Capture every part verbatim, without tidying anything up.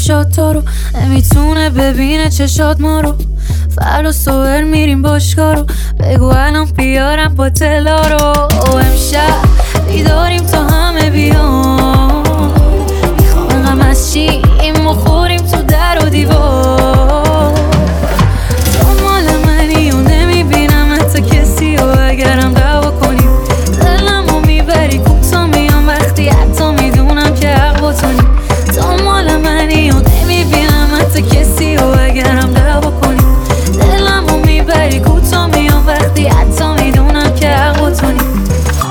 کفشات تو رو نمیتونه ببینه چشات ما رو. فردا صبح میریم باشگاه رو، بگو الان بیارم با تلا رو. امشب بیداریم تا همه بیان، میخوام انقم از چی این مخوریم تو در و دیوار. تو مال منی و نمیبینم حتی کسی و اگرم دعوا کنیم دلمو میبری کوتا میام وقتی حتی میدونم که حق با تو نیم. تو مال منی و نمیبینم حتی کسی و اگرم دعوا کنیم دلمو میبری کوتا میام وقتی حتی میدونم که حق با تو نیم.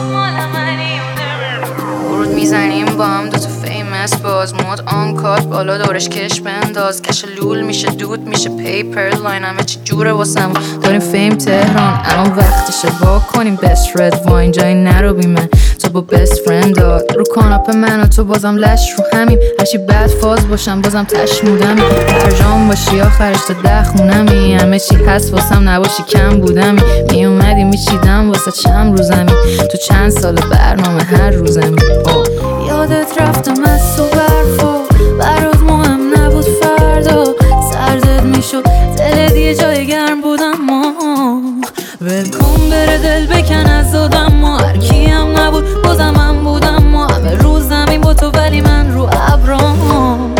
ورود میزنیم با هم دوتا فیمس باز مود آن کات بالا دورش کش بنداز کش لول میشه دود میشه پیپر لاین همه چی جوره واسم داریم فیم تهران الان وقتشه با کنیم بست رد واین جایی نرو بی من تو با بست فرند داد رو کاناپ من و تو بازم لش رو همیم هرچی بد فاز باشم بازم تشمودم برجام باشی آخرش تا ده خونمی همه چی هست واسم نباشی کم بودمی می اومدی میچیدم واسه چند روزمی تو چند سال برنامه هر روزمی یادت رفتم از تو برفا برات مهم نبود فردا سردت میشد دلت یه جای گرم بودم ما ولکن بره دل بکن از دادم ما هر کی هم نبود بازم من بودم ما همه روز زمین با تو ولی من رو ابرام.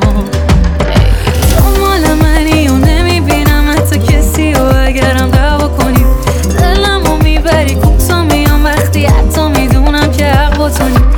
تو مال منی و نمیبینم حتی کسی و اگرم دعوا کنیم دلمو میبری کوتا میام وقتی حتی میدونم که حق با تو نیم.